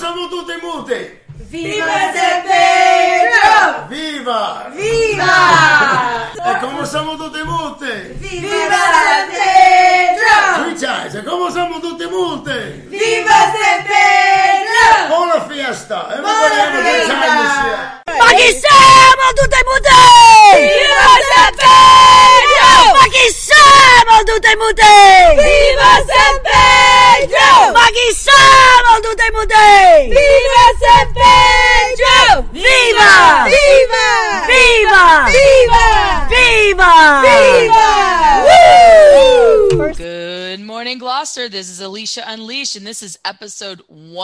siamo tutti muti? Viva San Pedro! Viva! Viva! E come siamo tutti muti? Viva San Pedro! Three times. E come siamo tutti muti? Viva San Pedro! Buona fiesta! Everybody have a good time this year. Ma chi siamo tutti muti? Viva San Pedro! Ma chi siamo tutti muti? Viva San Pedro! Ma chi siamo tutti muti? Viva San Pedro! Viva! Viva! Viva! Viva! Viva! Viva! Woo! Good morning, Gloucester. This is Alicia Unleashed, and this is episode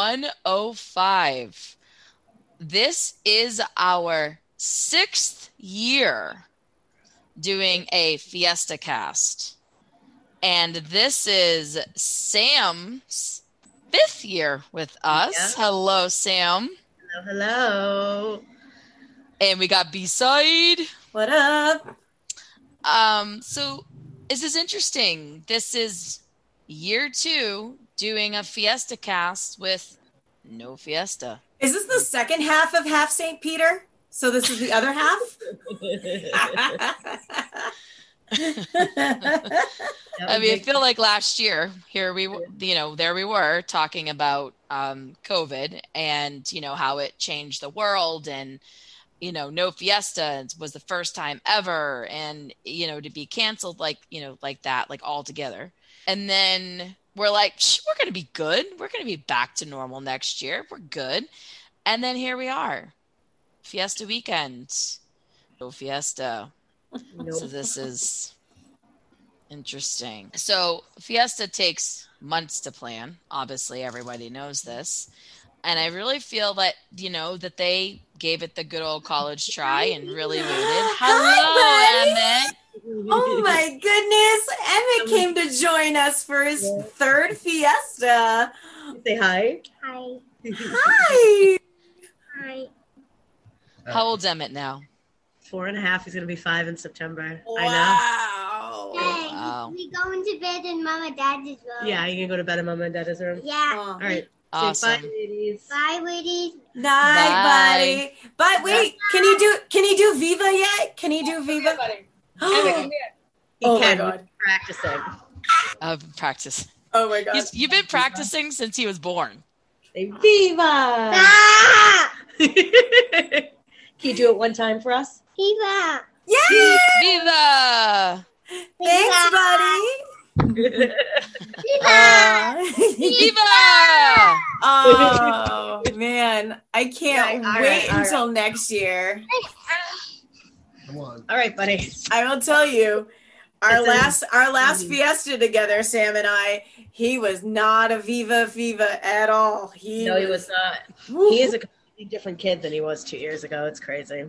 105. This is our 6th year doing a Fiesta cast. And this is Sam's 5th year with us. Yeah. Hello, Sam. Hello. And we got B-side. What up? So this is interesting. This is year 2 doing a Fiesta cast with no Fiesta. Is this the second half of Half St. Peter? So this is the other half? I mean, I feel like last year here we were, there we were talking about COVID and, how it changed the world and, no Fiesta was the first time ever. And, to be canceled like that, like all together. And then we're like, we're going to be good. We're going to be back to normal next year. We're good. And then here we are. Fiesta weekend. No Fiesta. Nope. So this is interesting. So Fiesta takes months to plan. Obviously, everybody knows this. And I really feel that, that they gave it the good old college try and really waited. Hello, Emmett. Oh my goodness. Emmett came to join us for his third Fiesta. Say hi. Hi. Hi. Hi. How old's Emmett now? 4.5. He's gonna be 5 in September. I Wow. Hey, Wow. we going to bed in Mom and Dad's as well. know. Yeah, you can go to bed in Mama and Dad's room. Yeah. All right. Awesome. Say bye, ladies. Bye, ladies. Night, Bye. buddy. But wait, can you do Viva yet? Can you do Viva? He Oh my can. God. We're practicing. Practice. Oh my God. You've been practicing since he was born. Say Viva. Ah! Can you do it one time for us? Viva. Yeah. Viva! Thanks, buddy. Viva! Oh man, I can't All right, wait all right. until next year. Come on. All right, buddy. I will tell you, our It's last Fiesta together, Sam and I, he was not a Viva at all. No, he was not. He is a completely different kid than he was 2 years ago. It's crazy.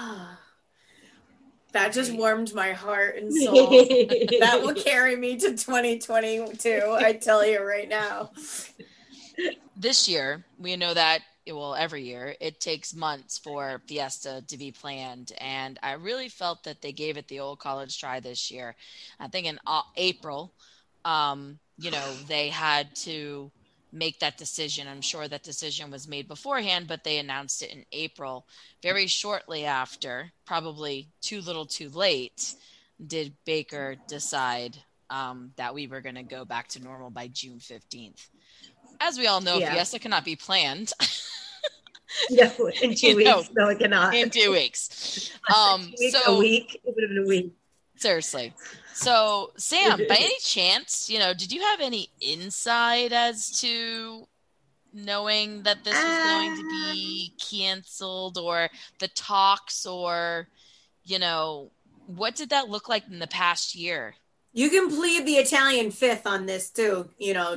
That just warmed my heart and soul. That will carry me to 2022. I tell you right now. This year, we know that, every year, it takes months for Fiesta to be planned. And I really felt that they gave it the old college try this year. I think in April, they had to make that decision. I'm sure that decision was made beforehand, but they announced it in April. Very shortly after, probably too little too late, did Baker decide that we were going to go back to normal by June 15th. As we all know, Yeah. Fiesta cannot be planned No, in 2 weeks. No, it cannot. in 2 weeks. 2 weeks, a week. It would have been a week. Seriously. So, Sam, by any chance, did you have any insight as to knowing that this was going to be canceled or the talks or, what did that look like in the past year? You can plead the Italian fifth on this too, No,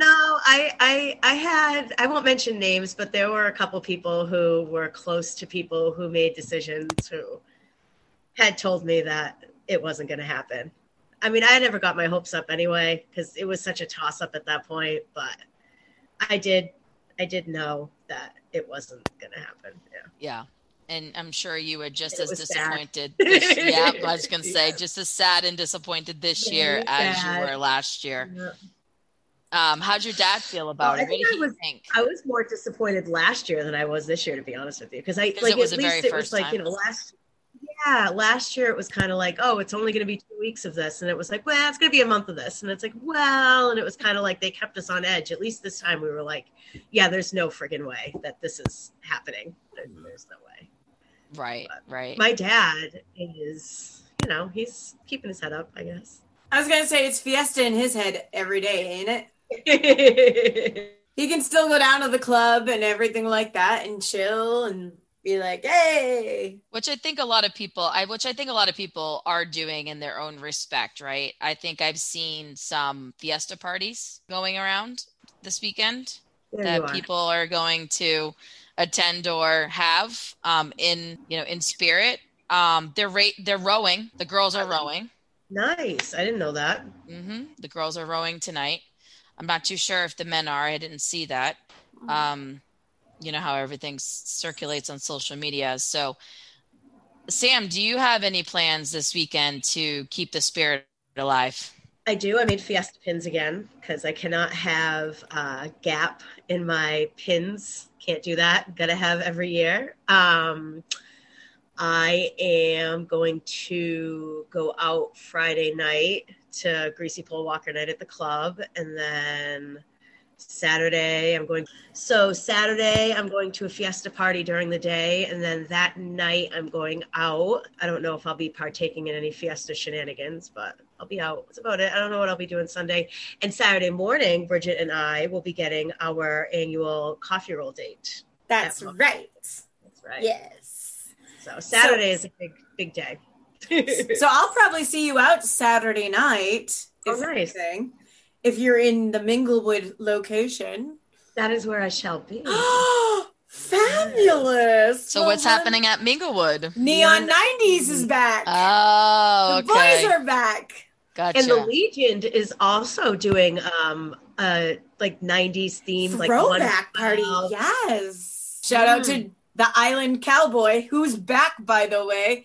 I won't mention names, but there were a couple people who were close to people who made decisions who had told me that it wasn't going to happen. I mean, I never got my hopes up anyway, because it was such a toss up at that point, but I did know that it wasn't going to happen. Yeah. And I'm sure you were just It as was disappointed. sad. Yeah, I was going to say, just as sad and disappointed this Yeah, year it was as sad. you were last year. Yeah. How'd your dad feel about it? What did he think? I was more disappointed last year than I was this year, to be honest with you, because it was the very first time. Last year it was kind of like, oh, it's only going to be 2 weeks of this, and it was like, well, it's going to be a month of this, and it's like, well, and it was kind of like they kept us on edge. At least this time we were like, yeah, there's no friggin' way that this is happening. There's no way. Right, right. My dad is, he's keeping his head up, I guess. I was gonna say it's fiesta in his head every day, ain't it? He can still go down to the club and everything like that and chill and be like, hey. Which I think a lot of people are doing in their own respect, right? I think I've seen some fiesta parties going around this weekend that people are going to attend or have in spirit. They're rowing. The girls are rowing. Nice. I didn't know that. Mm-hmm. The girls are rowing tonight. I'm not too sure if the men are. I didn't see that. You know how everything circulates on social media. So, Sam, do you have any plans this weekend to keep the spirit alive? I do. I made fiesta pins again because I cannot have a gap in my pins. Can't do that. Gotta have every year. I am going to go out Friday night to Greasy Pole Walker night at the club. And then Saturday, I'm going to a fiesta party during the day. And then that night I'm going out. I don't know if I'll be partaking in any fiesta shenanigans, but I'll be out. That's about it. I don't know what I'll be doing Sunday. And Saturday morning, Bridget and I will be getting our annual coffee roll date. That's right. That's right. Yes. So Saturday is a big day. So I'll probably see you out Saturday night. Nice. If you're in the Minglewood location. That is where I shall be. Fabulous. So what's happening at Minglewood? Neon 90s is back. Oh, okay. The boys are back. Gotcha. And the Legion is also doing a 90s theme throwback party. Yes. Shout out to the Island Cowboy, who's back, by the way.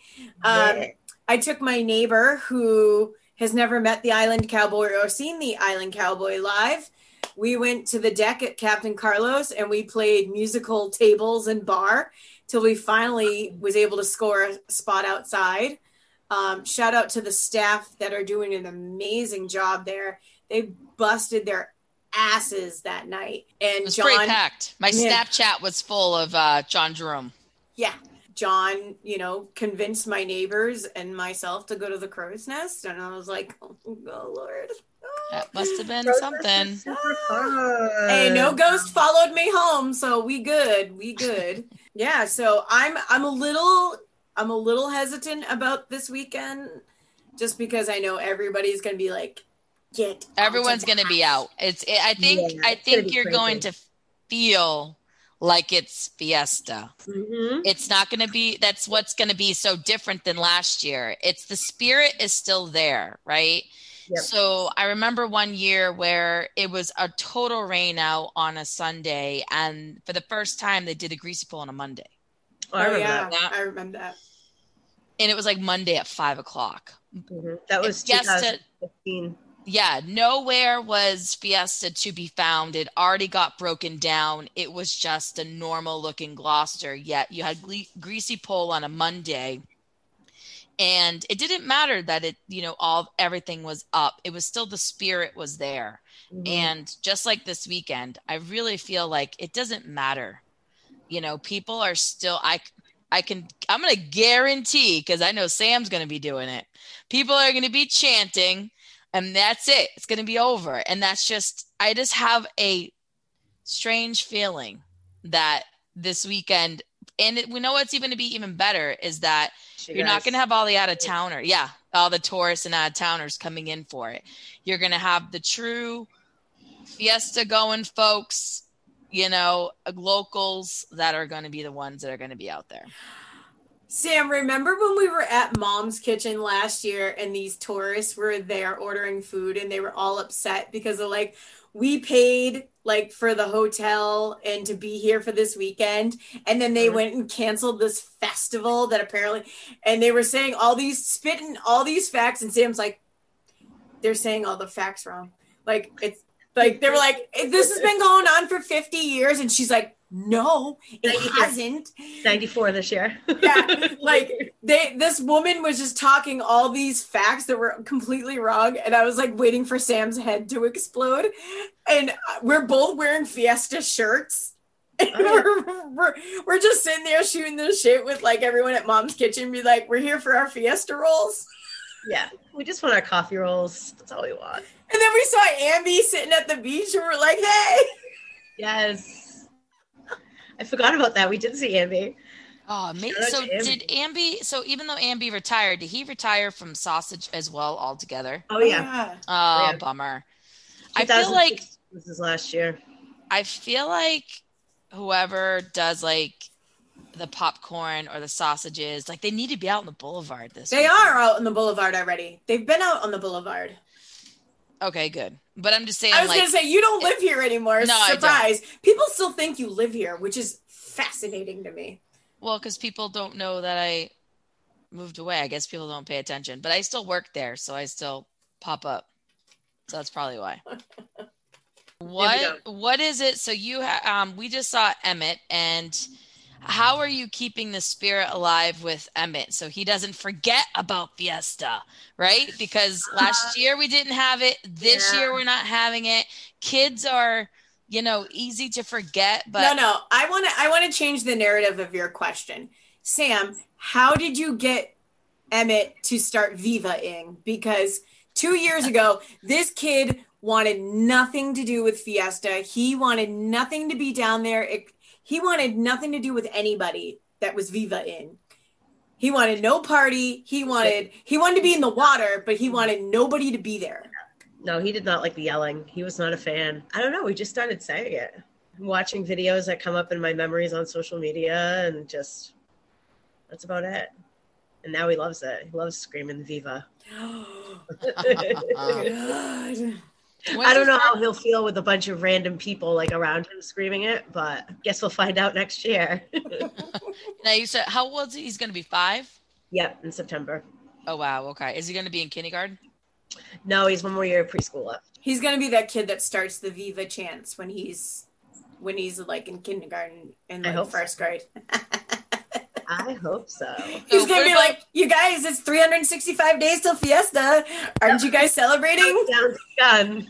I took my neighbor who has never met the Island Cowboy or seen the Island Cowboy live. We went to the deck at Captain Carlos and we played musical tables and bar till we finally was able to score a spot outside. Shout out to the staff that are doing an amazing job there. They busted their asses that night. And it was pretty packed. My Snapchat was full of John Jerome. Yeah. John, convinced my neighbors and myself to go to the Crow's Nest. And I was like, oh, Lord. That must have been something. Hey, no ghost followed me home, so we good. Yeah, so I'm a little hesitant about this weekend just because I know everybody's going to be like, everyone's going to be out. I think you're going to feel like it's fiesta. Mm-hmm. It's not going to be, that's what's going to be so different than last year. It's the spirit is still there, right? Yep. So I remember one year where it was a total rain out on a Sunday, and for the first time they did a greasy pole on a Monday. I remember that. And it was like Monday at 5:00. Mm-hmm. That was 2015. Yeah, nowhere was fiesta to be found. It already got broken down. It was just a normal looking Gloucester. Yet you had greasy pole on a Monday, and it didn't matter that everything was up. It was still the spirit was there. Mm-hmm. And just like this weekend, I really feel like it doesn't matter. People are still. I'm going to guarantee, because I know Sam's going to be doing it. People are going to be chanting. And that's it. It's going to be over. And that's just, I just have a strange feeling that this weekend, and we know what's even to be even better is that you're not going to have all the out-of-towner. Yeah, all the tourists and out-of-towners coming in for it. You're going to have the true fiesta-going folks, locals that are going to be the ones that are going to be out there. Sam, remember when we were at Mom's Kitchen last year and these tourists were there ordering food and they were all upset because of we paid for the hotel and to be here for this weekend. And then they went and canceled this festival that apparently, and they were saying spitting all these facts. And Sam's like, they're saying all the facts wrong. Like, they were like, this has been going on for 50 years. And she's like, no, it 94. hasn't. 94 this year. Yeah, like this woman was just talking all these facts that were completely wrong, and I was like waiting for Sam's head to explode. And we're both wearing Fiesta shirts, and we're just sitting there shooting this shit with like everyone at Mom's Kitchen, be like, we're here for our Fiesta rolls. Yeah, we just want our coffee rolls. That's all we want. And then we saw Ambi sitting at the beach, and we're like, hey. Yes. I forgot about that. We did see Ambi. Oh, so did Ambi? So even though Ambi retired, did he retire from sausage as well altogether? Oh yeah. Oh, yeah. Bummer. I feel like this is last year. I feel like whoever does like the popcorn or the sausages, like they need to be out on the boulevard this They week. are out on the boulevard already. They've been out on the boulevard. Okay, good. But I'm just saying, I was going to say, you don't live here anymore. No, surprise. People still think you live here, which is fascinating to me. Well, because people don't know that I moved away. I guess people don't pay attention. But I still work there, so I still pop up. So that's probably why. What is it? So we just saw Emmett, and how are you keeping the spirit alive with Emmett so he doesn't forget about Fiesta, right? Because last year we didn't have it. This year we're not having it. Kids are, easy to forget. But No. I want to change the narrative of your question. Sam, how did you get Emmett to start Viva-ing? Because 2 years ago, this kid wanted nothing to do with Fiesta. He wanted nothing to be down there. He wanted nothing to do with anybody that was Viva-ing. He wanted no party. He wanted to be in the water, but he wanted nobody to be there. No, he did not like the yelling. He was not a fan. I don't know. We just started saying it. Watching videos that come up in my memories on social media, and just, that's about it. And now he loves it. He loves screaming Viva. God. I don't know how he'll feel with a bunch of random people like around him screaming it, but guess we'll find out next year. Now you said, how old is he? He's going to be 5? Yep, in September. Oh, wow. Okay. Is he going to be in kindergarten? No, he's one more year of preschool left. He's going to be that kid that starts the Viva chants when he's like in kindergarten in like first grade. I hope so. He's going to be like, you guys, it's 365 days till Fiesta. Aren't you guys celebrating? Done.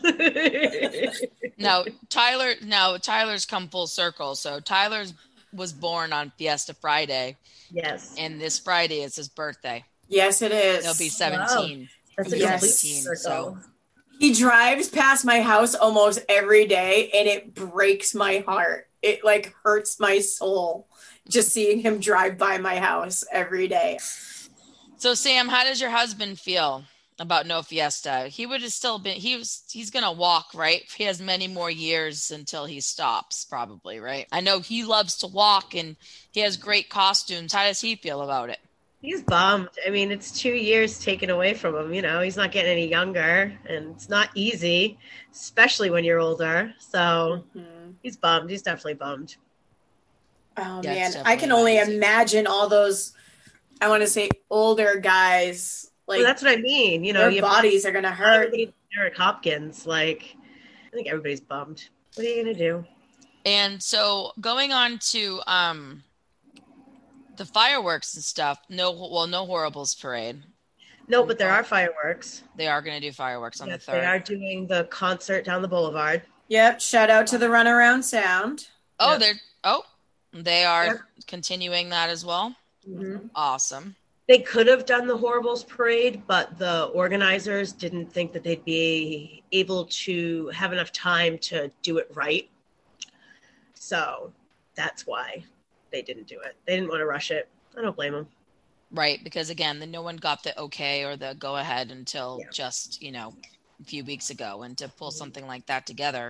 Tyler's come full circle. So Tyler's was born on Fiesta Friday. Yes. And this Friday is his birthday. Yes, it is. He'll be 17. Wow. That's a Yes. complete circle. So. He drives past my house almost every day, and it breaks my heart. It like hurts my soul just seeing him drive by my house every day. So Sam, how does your husband feel about no Fiesta? He would have still been, he's going to walk, right? He has many more years until he stops probably, right? I know he loves to walk and he has great costumes. How does he feel about it? He's bummed. I mean, it's 2 years taken away from him. He's not getting any younger, and it's not easy, especially when you're older. So he's bummed. He's definitely bummed. Oh, Yeah, man. I can only imagine all those, I want to say, older guys. Like, Well, that's what I mean. their bodies are going to hurt. Eric Hopkins, I think everybody's bummed. What are you going to do? And so going on to the fireworks and stuff, no Horribles parade. No, but there are fireworks. They are going to do fireworks on the 3rd. They are doing the concert down the boulevard. Yep. Shout out to the Runaround Sound. Oh, Yep. they are continuing that as well. Mm-hmm. Awesome. They could have done the Horribles parade, but the organizers didn't think that they'd be able to have enough time to do it right. So that's why they didn't do it. They didn't want to rush it. I don't blame them. Right, because again, no one got the okay or the go ahead until just, a few weeks ago, and to pull something like that together.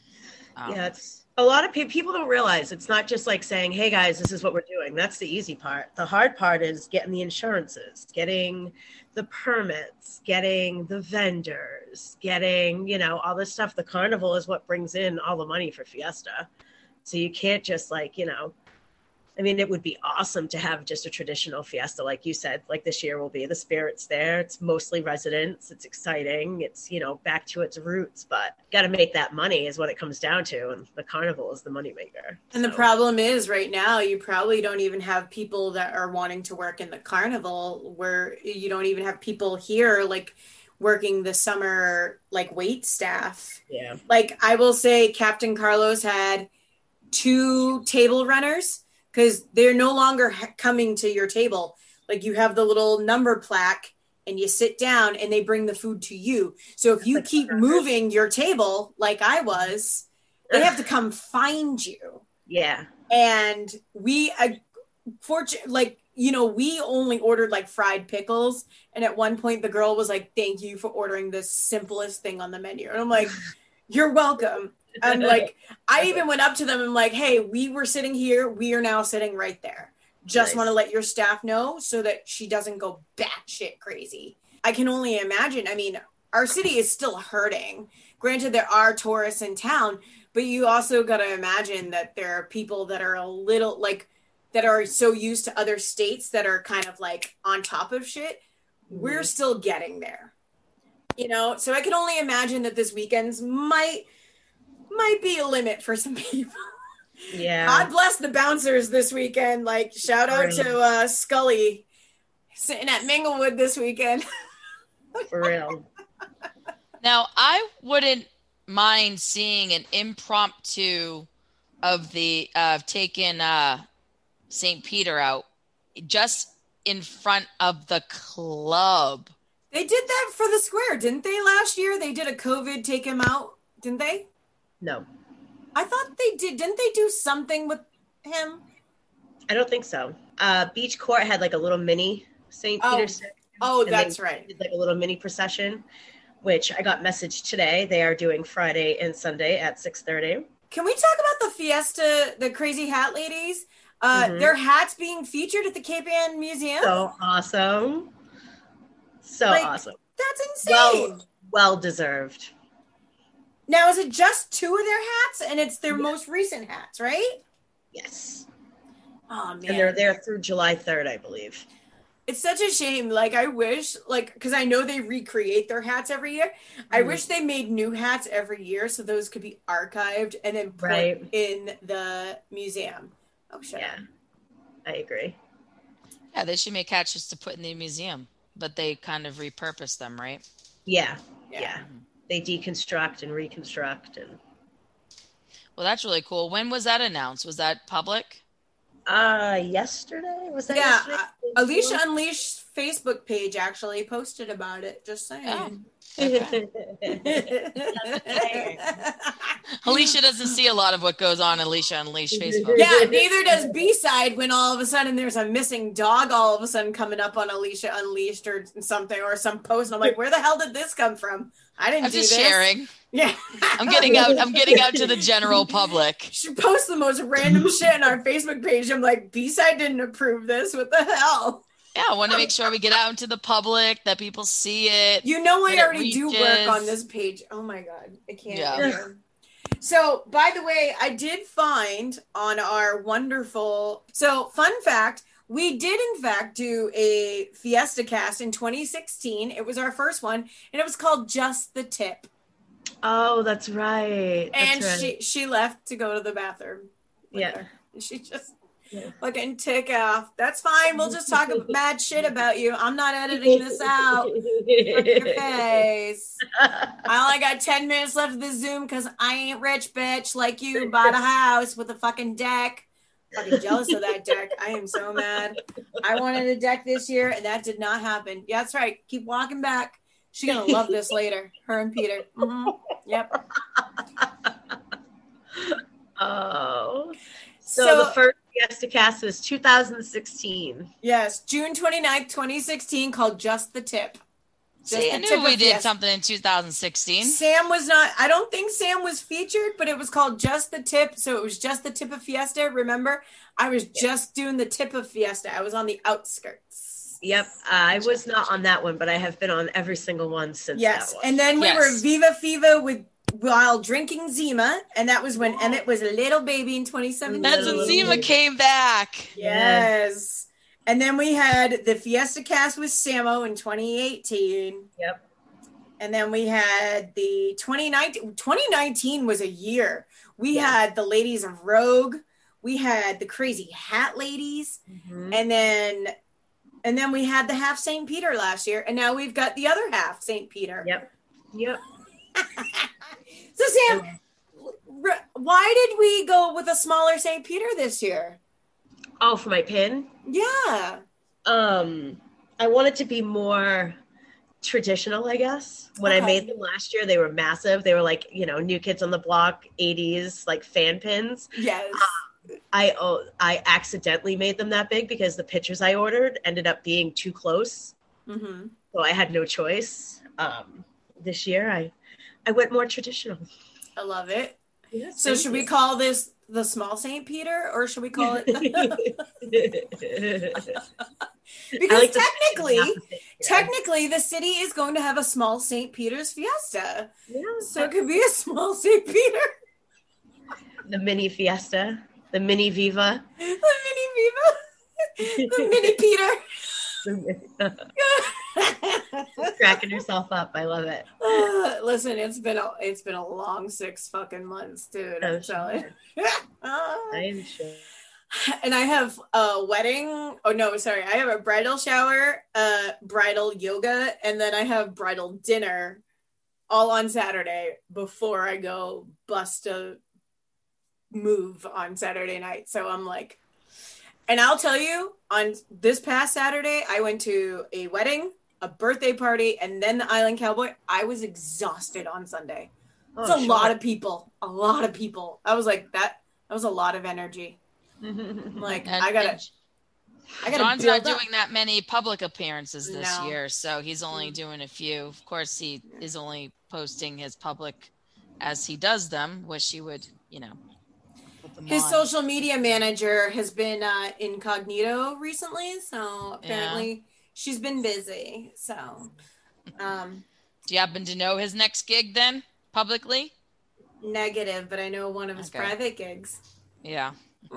It's a lot of people don't realize it's not just like saying, hey guys, this is what we're doing. That's the easy part. The hard part is getting the insurances, getting the permits, getting the vendors, getting, all this stuff. The carnival is what brings in all the money for Fiesta. So you can't just I mean, it would be awesome to have just a traditional fiesta, like you said, like this year will be. The spirit's there. It's mostly residents. It's exciting. It's, back to its roots, but got to make that money is what it comes down to. And the carnival is the moneymaker. And the problem is right now, you probably don't even have people that are wanting to work in the carnival, where you don't even have people here like working the summer, like wait staff. Yeah. Like I will say Captain Carlos had 2 table runners, because they're no longer coming to your table. Like you have the little number plaque and you sit down and they bring the food to you. So if you keep moving your table like I was, they have to come find you. Yeah. And we, we only ordered like fried pickles. And at one point the girl was like, thank you for ordering the simplest thing on the menu. And I'm like, you're welcome. And like, I even went up to them and like, hey, we were sitting here. We are now sitting right there. Just want to let your staff know so that she doesn't go batshit crazy. I can only imagine. I mean, our city is still hurting. Granted, there are tourists in town, but you also got to imagine that there are people that are a little like, that are so used to other states that are kind of like on top of shit. We're still getting there, So I can only imagine that this weekend's might be a limit for some people. Yeah. God bless the bouncers this weekend. Like, shout out to Scully sitting at Minglewood this weekend. For real. Now, I wouldn't mind seeing an impromptu of taking St. Peter out just in front of the club. They did that for the square, didn't they? Last year, they did a COVID take him out, didn't they? No. I thought they did. Didn't they do something with him? I don't think so. Beach Court had like a little mini St. Peter's. Oh, that's right. Did like a little mini procession, which I got messaged today. They are doing Friday and Sunday at 6:30. Can we talk about the fiesta, the crazy hat ladies? Their hats being featured at the Cape Ann Museum. So awesome. So awesome. That's insane. Well deserved. Now, is it just 2 of their hats, and it's their most recent hats, right? Yes. Oh, man. And they're there through July 3rd, I believe. It's such a shame. Like, I wish, because I know they recreate their hats every year. I wish they made new hats every year so those could be archived and then put in the museum. Oh, shit. Yeah, I agree. Yeah, they should make hats just to put in the museum, but they kind of repurpose them, right? Yeah. They deconstruct and reconstruct. Well, that's really cool. When was that announced? Was that public? Yesterday? Was that yesterday? Alicia Unleashed Facebook page actually posted about it. Just saying. Oh. Okay. Alicia doesn't see a lot of what goes on Alicia Unleashed Facebook. Yeah, neither does B-Side when all of a sudden there's a missing dog all of a sudden coming up on Alicia Unleashed or something or some post. And I'm like, where the hell did this come from? I didn't do this. I'm just sharing. Yeah. I'm getting out to the general public. She posts the most random shit on our Facebook page. I'm like, B-Side didn't approve this. What the hell? Yeah, I want to make sure we get out into the public, that people see it. I already do work on this page. Oh my God. I can't. Yeah. So, by the way, I did find on our wonderful... So, fun fact, we did in fact do a Fiesta cast in 2016. It was our first one, and it was called Just the Tip. Oh, that's right. She left to go to the bathroom. Yeah. She just... fucking tick off. That's fine. We'll just talk bad shit about you. I'm not editing this out. Fuck your face. I only got 10 minutes left of the Zoom because I ain't rich, bitch, like you. Bought a house with a fucking deck. Fucking jealous of that deck. I am so mad. I wanted a deck this year, and that did not happen. Yeah, that's right. Keep walking back. She's gonna love this later. Her and Peter. Mm-hmm. Yep. Oh. So the first Fiesta cast was 2016. Yes, June 29th, 2016, called Just the Tip. See, I knew we did something in 2016. Sam was not, I don't think Sam was featured, but it was called Just the Tip. So it was just the tip of Fiesta. Remember, I was just doing the tip of Fiesta. I was on the outskirts. Yep. I was not on that one, but I have been on every single one since that one. And then we were Viva Fiva with while drinking Zima, and that was when Emmett was a little baby in 2017. That's when Zima came back. Yes. And then we had the Fiesta Cast with Samo in 2018. Yep. And then we had the 2019 was a year. We had the Ladies of Rogue. We had the Crazy Hat Ladies. Mm-hmm. And then we had the half St. Peter last year. And now we've got the other half St. Peter. Yep. So Sam, why did we go with a smaller St. Peter this year? Oh, for my pin? Yeah. I wanted to be more traditional, I guess. When I made them last year, they were massive. They were like, New Kids on the Block, 80s, like fan pins. Yes. I accidentally made them that big because the pictures I ordered ended up being too close. Mm-hmm. So I had no choice. This year, I went more traditional. I love it. Yes, so should we call this the small St. Peter, or should we call it? Because technically, the city is going to have a small St. Peter's Fiesta. Yeah, so it could be a small St. Peter. The mini Fiesta, the mini Viva. The mini Peter. Cracking herself up. I love it. Listen, it's been a long 6 fucking months, dude. I'm telling you. I am sure. And I have a wedding. Oh no, sorry. I have a bridal shower, bridal yoga, and then I have bridal dinner all on Saturday before I go bust a move on Saturday night. So I'm like, and I'll tell you, on this past Saturday, I went to a wedding, a birthday party, and then the Island Cowboy. I was exhausted on Sunday. It's a lot of people. A lot of people. I was like, that was a lot of energy. Like, I gotta John's not doing that many public appearances this year, so he's only doing a few. Of course, he is only posting his public as he does them. Wish he would, put them his on. social media manager has been incognito recently, so apparently she's been busy. So, do you happen to know his next gig then, publicly? Negative, but I know one of his private gigs. Yeah.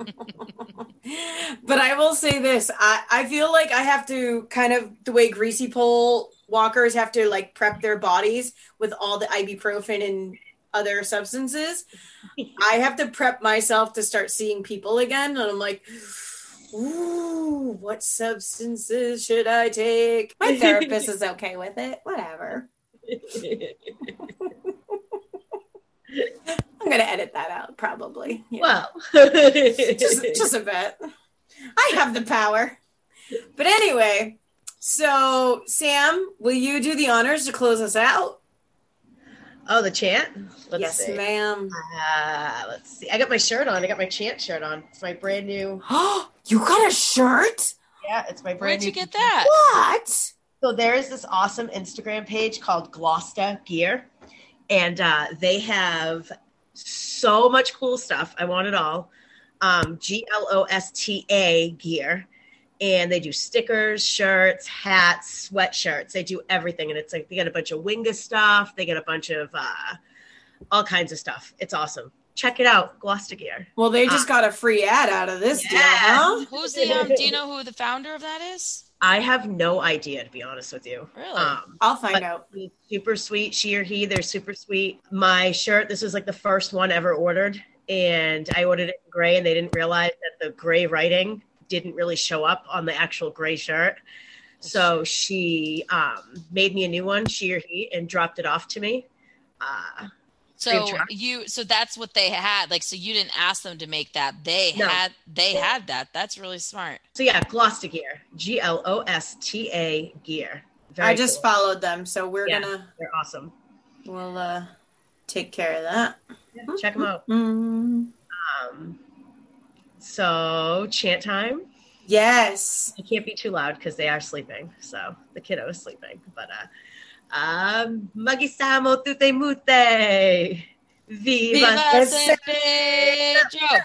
But I will say this, I feel like I have to kind of, the way greasy pole walkers have to like prep their bodies with all the ibuprofen and other substances. I have to prep myself to start seeing people again, and I'm like, ooh, what substances should I take? My therapist is okay with it. Whatever. I'm gonna edit that out, probably. Well, just a bit. I have the power. But anyway, so Sam, will you do the honors to close us out? Oh, the chant? Let's see. Ma'am. Let's see. I got my shirt on. I got my chant shirt on. It's my brand new. You got a shirt? Yeah, it's my brand new. Where'd you get that? What? So there is this awesome Instagram page called Glosta Gear, and they have so much cool stuff. I want it all. GLOSTA gear. And they do stickers, shirts, hats, sweatshirts. They do everything. And it's like they get a bunch of Winga stuff. They get a bunch of all kinds of stuff. It's awesome. Check it out, Glosta Gear. Well, they just got a free ad out of this deal, huh? Who's the do you know who the founder of that is? I have no idea, to be honest with you. Really? I'll find out. Super sweet. She or he, they're super sweet. My shirt, this was like the first one ever ordered. And I ordered it in gray, and they didn't realize that the gray writing didn't really show up on the actual gray shirt. So she made me a new one, she or he, and dropped it off to me. So that's what they had. Like, so you didn't ask them to make that. They had that. That's really smart. So yeah, Glosta Gear. GLOSTA Gear. I just followed them, so they're awesome. We'll take care of that. Yeah, check them out. Mm-hmm. So chant time. Yes. I can't be too loud because they are sleeping. So the kiddo is sleeping. But Magisamo tutte mute. Viva San Pedro.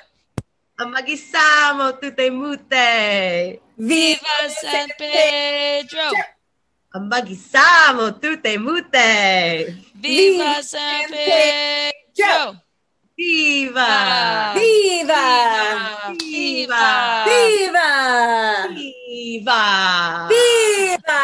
Magisamo tutte mute. Viva San Pedro. Ambagisamo tutte mute. Viva San Pedro! Viva! Viva! Viva! Viva! Viva! Viva!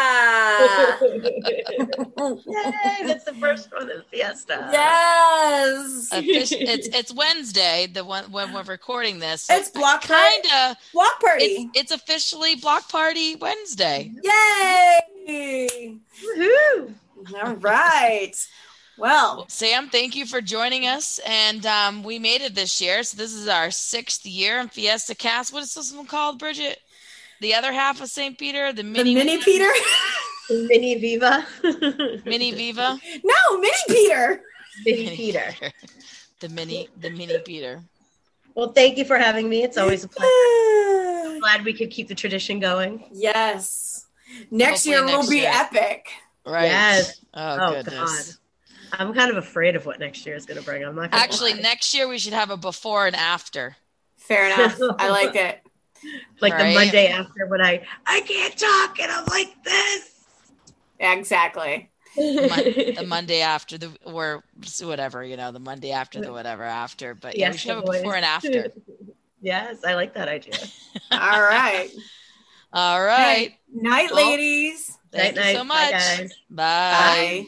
Yay, that's the first one of Fiesta. Yes. It's Wednesday, the one when we're recording this. So It's block party. kinda Block party. it's officially Block Party Wednesday. Yay! Woohoo! All right. Well, Sam, thank you for joining us, and we made it this year. So this is our 6th year in Fiesta Cast. What is this one called, Bridget? The other half of St. Peter, the the mini Peter. Mini Viva. Mini Viva, No, mini Peter. Mini Peter. the mini Peter. Well, thank you for having me. It's always a pleasure. Glad we could keep the tradition going. Yes. Next Hopefully year next will be year. epic. Right. Yes. Oh, God. goodness. I'm kind of afraid of what next year is going to bring. I'm not gonna Actually, lie. next year we should have a before and after. Fair enough. I like it. Like Right? the Monday after when I can't talk and I'm like this. Exactly. The Monday after the or whatever, the Monday after the whatever after. But yeah, we Yes, should have a boys. before and after. Yes, I like that idea. All right. All right. Night, Well, ladies. Thank you Night, so night. Bye, much. guys. Bye. Bye.